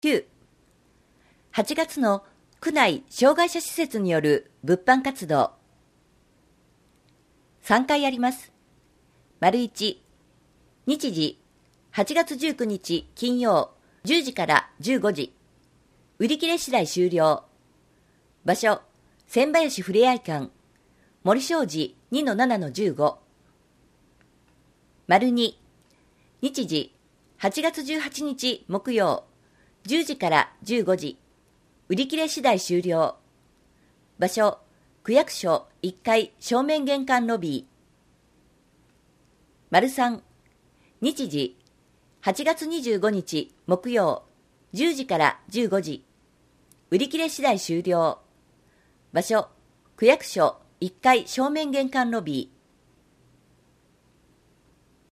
9、8月の区内障害者施設による物販活動。3回あります。丸1、日時、8月19日金曜10時から15時。売り切れ次第終了。場所、千林ふれあい館、森小路 2-7-15。丸2、日時、8月18日木曜10時から15時。売り切れ次第終了。場所、区役所1階正面玄関ロビー。丸3、日時、8月25日木曜10時から15時。売り切れ次第終了。場所、区役所1階正面玄関ロビー。